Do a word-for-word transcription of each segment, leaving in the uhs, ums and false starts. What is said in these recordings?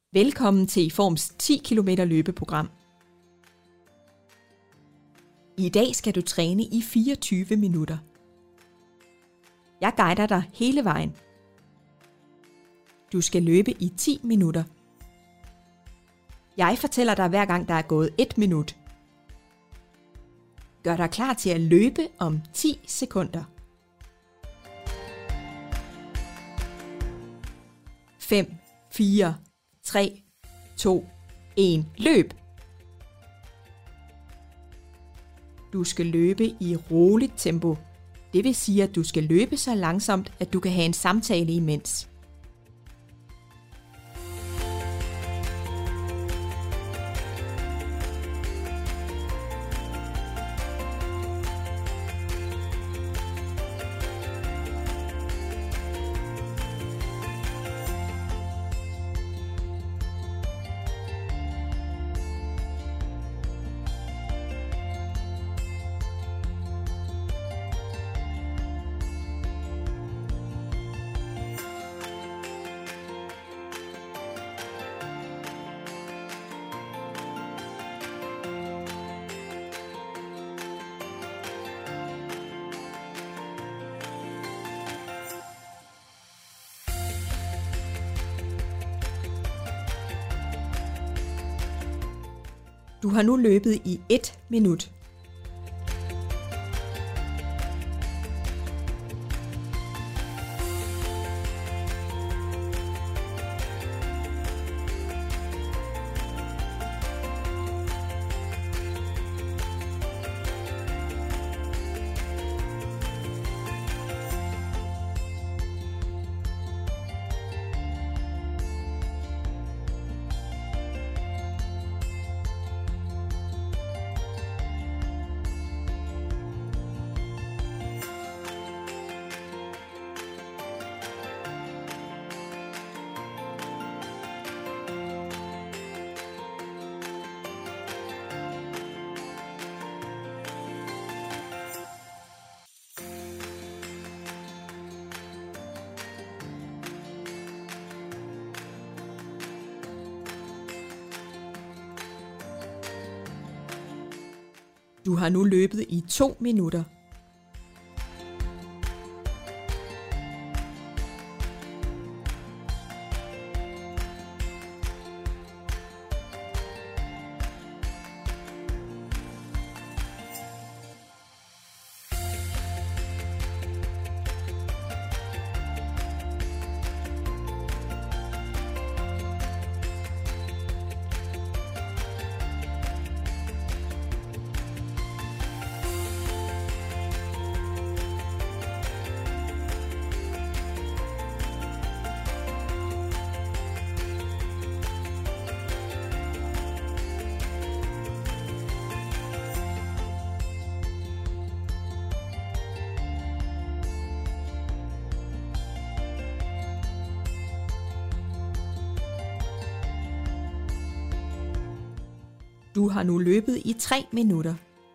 Velkommen til iForms ti kilometer løbeprogram. I dag skal du træne i fireogtyve minutter. Jeg guider dig hele vejen. Du skal løbe i ti minutter. Jeg fortæller dig hver gang der er gået et minut. Gør dig klar til at løbe om ti sekunder. fem, fire, tre, to, et. Løb! Du skal løbe i roligt tempo. Det vil sige, at du skal løbe så langsomt, at du kan have en samtale imens. Du har nu løbet i et minut. Du har nu løbet i to minutter. Du har nu løbet i tre minutter.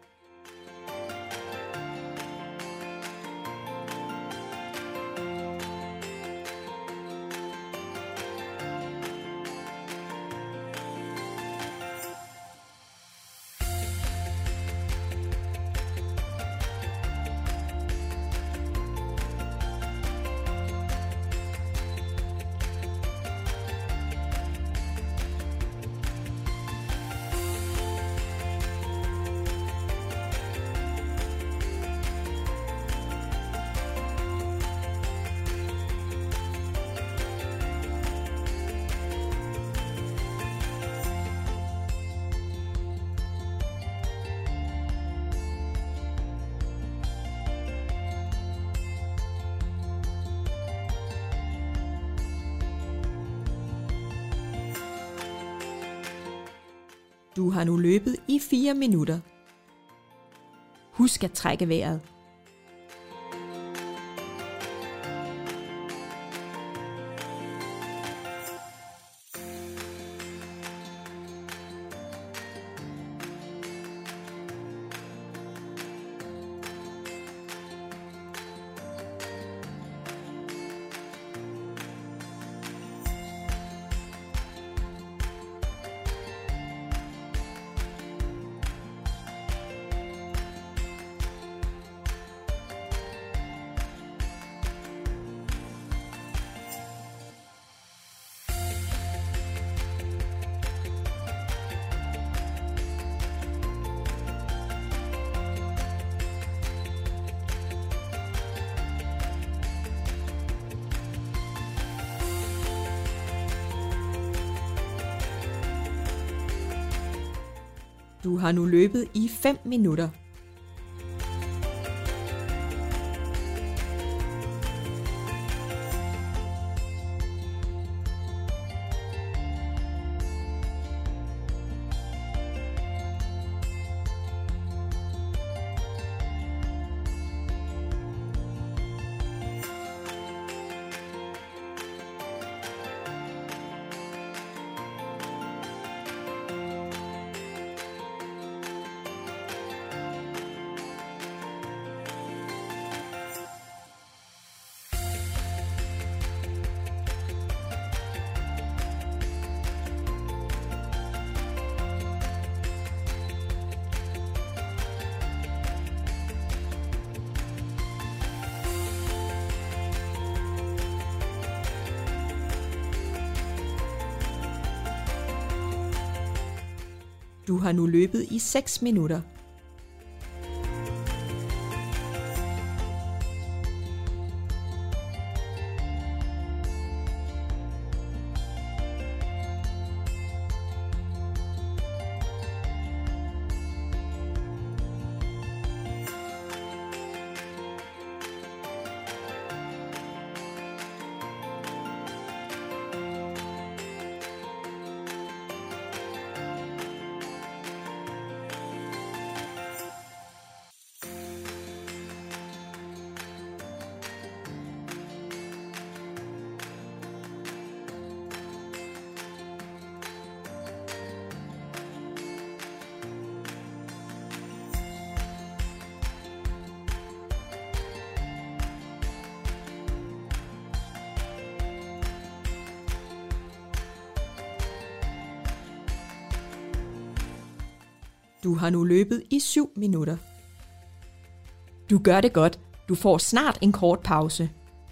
Du har nu løbet i fire minutter. Husk at trække vejret. Du har nu løbet i fem minutter. Du har nu løbet i seks minutter. Du har nu løbet i syv minutter. Du gør det godt. Du får snart en kort pause.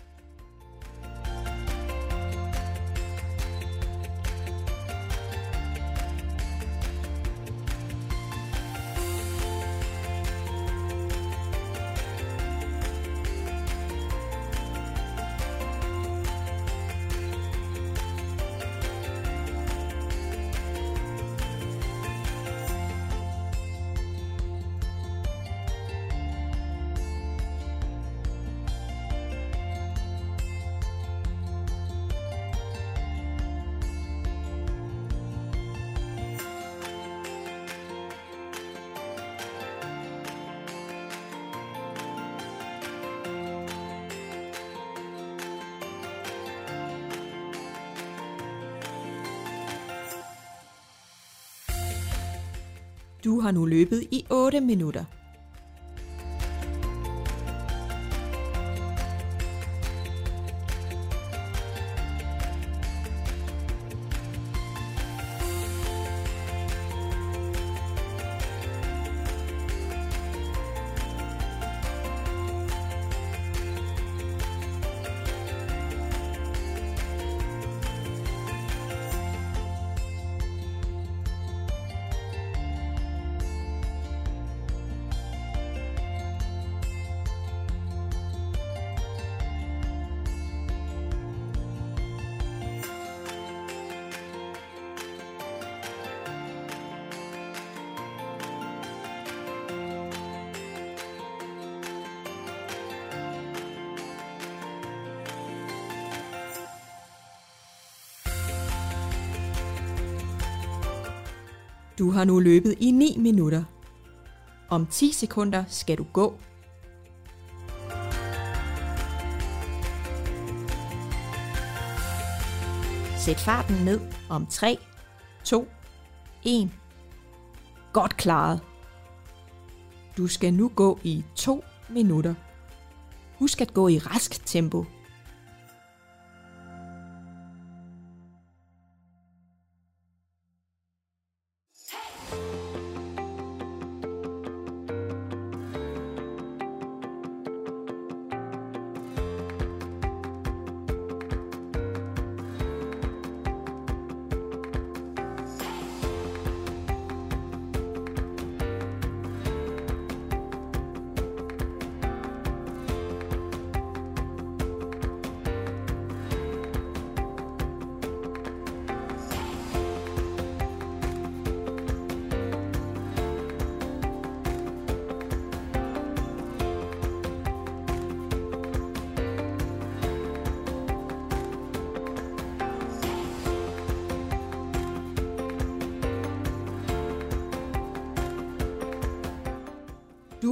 Du har nu løbet i otte minutter. Du har nu løbet i ni minutter. Om ti sekunder skal du gå. Sæt farten ned om tre, to, et. Godt klaret. Du skal nu gå i to minutter. Husk at gå i rask tempo.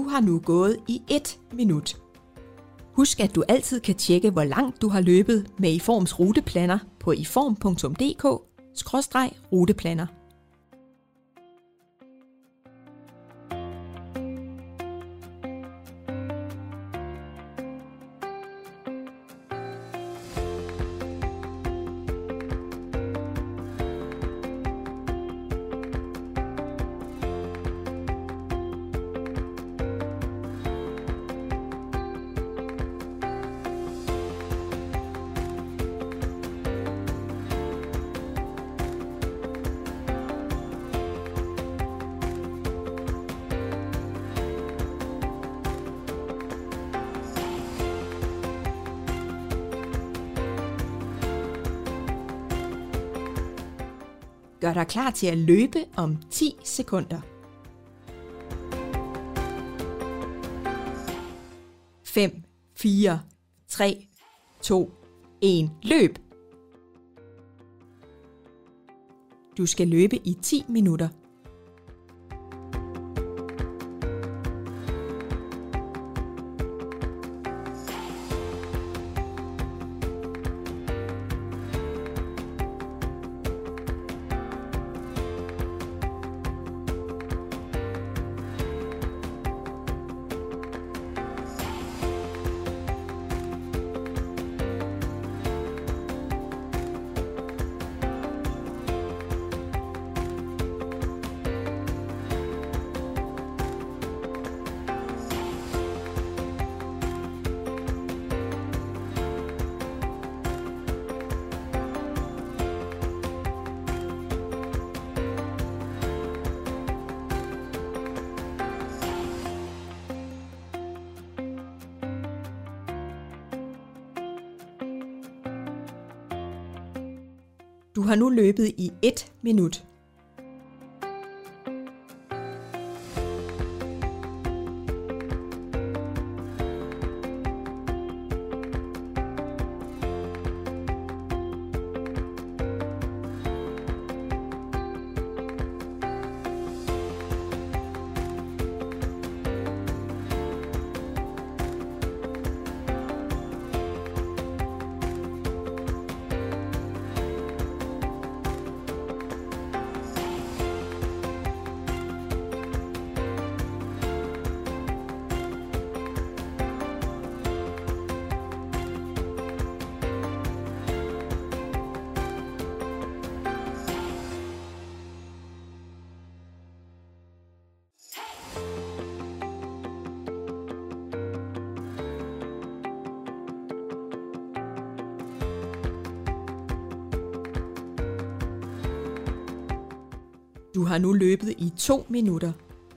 har nu gået i et minut. Husk, at du altid kan tjekke, hvor langt du har løbet med iForms ruteplaner på iform punktum d k skråstreg ruteplaner. Gør dig klar til at løbe om ti sekunder. fem, fire, tre, to, et. Løb! Du skal løbe i ti minutter. Du har nu løbet i et minut. Du har nu løbet i to minutter.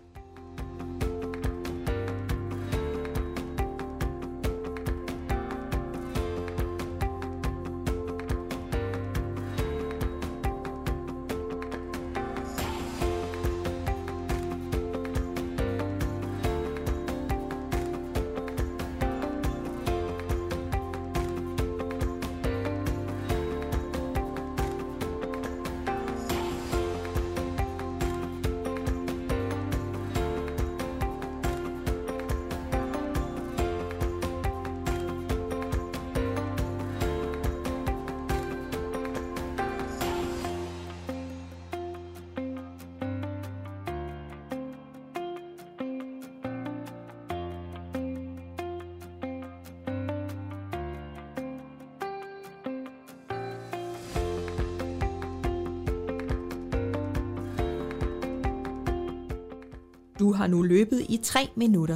Du har nu løbet i tre minutter.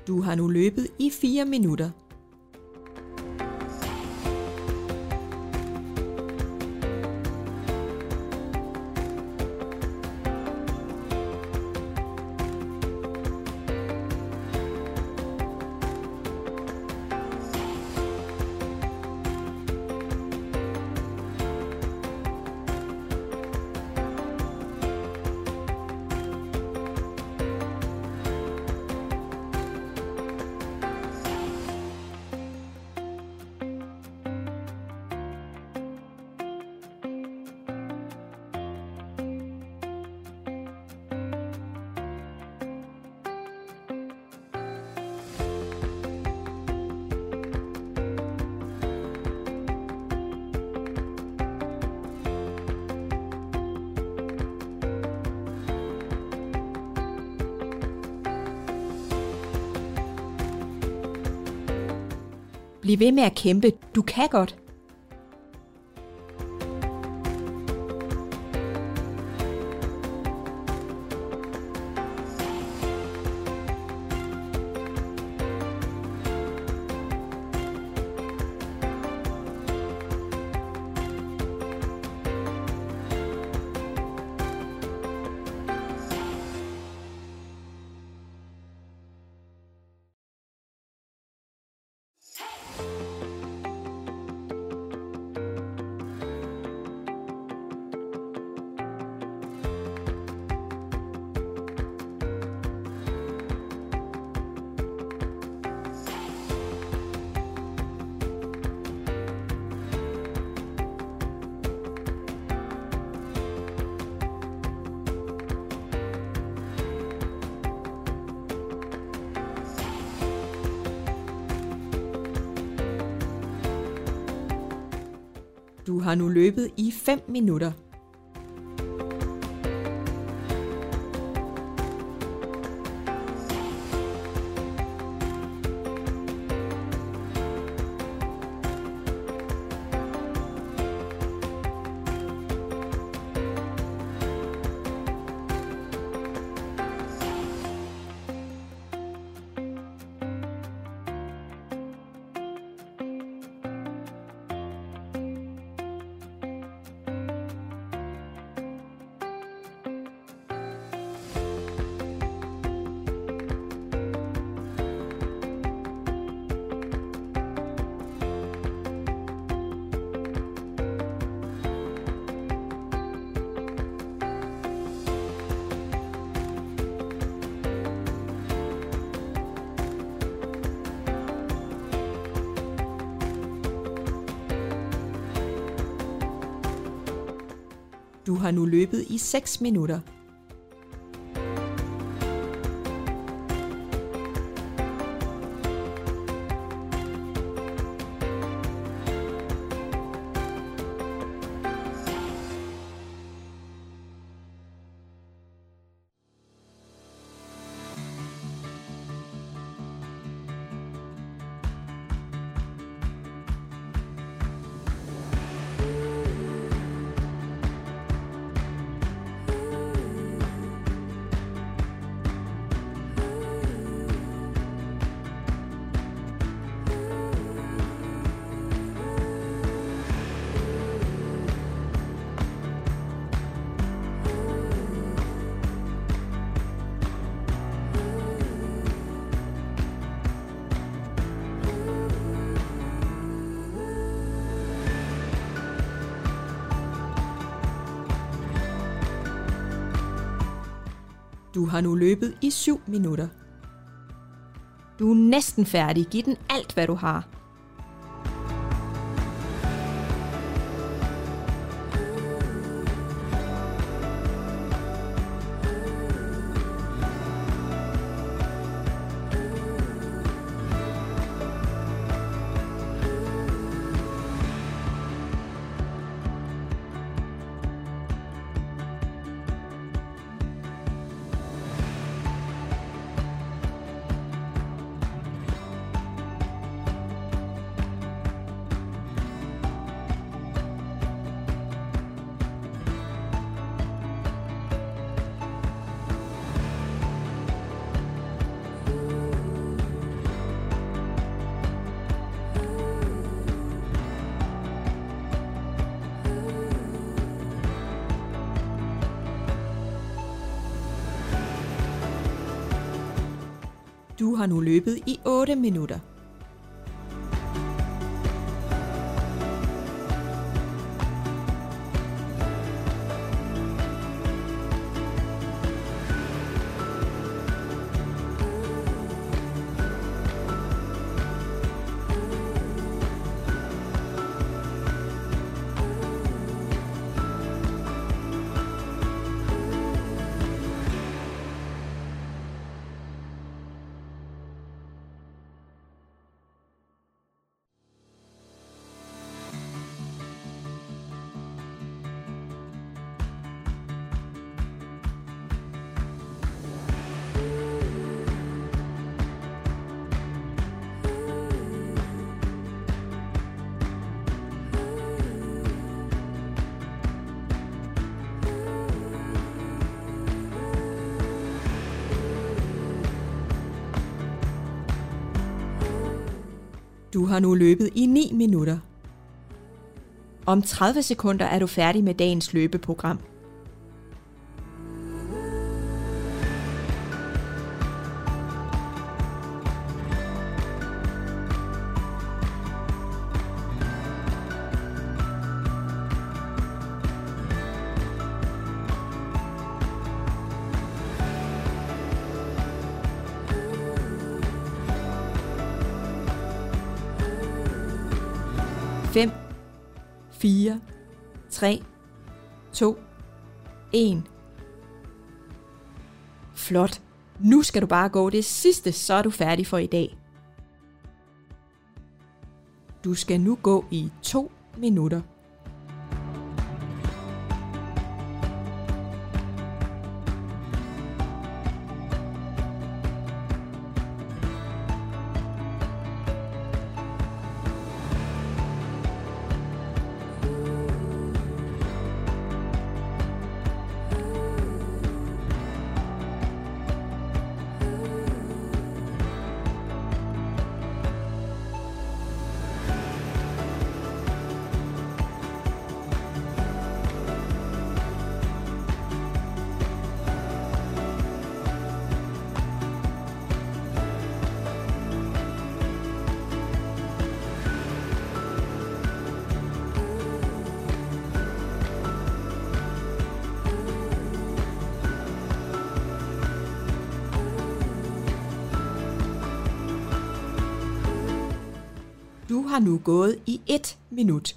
Du har nu løbet i fire minutter. Bliv ved med at kæmpe. Du kan godt. Du har nu løbet i fem minutter. Du har nu løbet i seks minutter. Du har nu løbet i syv minutter. Du er næsten færdig. Giv den alt, hvad du har. Du har nu løbet i otte minutter. Du har nu løbet i ni minutter. Om tredive sekunder er du færdig med dagens løbeprogram. fem, fire, tre, to, en. Flot. Nu skal du bare gå det sidste, så er du færdig for i dag. Du skal nu gå i to minutter. Du har nu gået i et minut.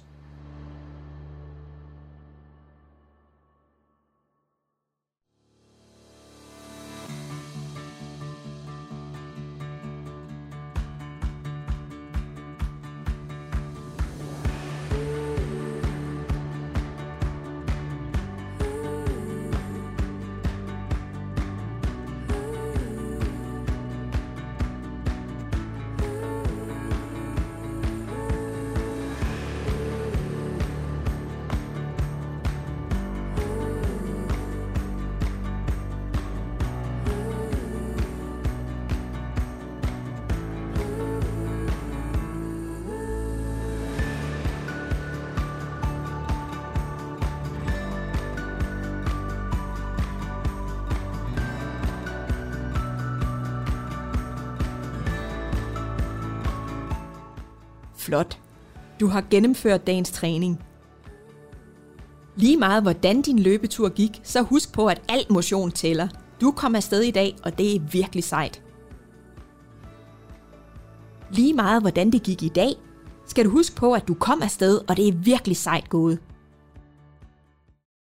Flot. Du har gennemført dagens træning. Lige meget hvordan din løbetur gik, så husk på, at al motion tæller. Du kom afsted i dag, og det er virkelig sejt. Lige meget hvordan det gik i dag, skal du huske på, at du kom afsted, og det er virkelig sejt gået.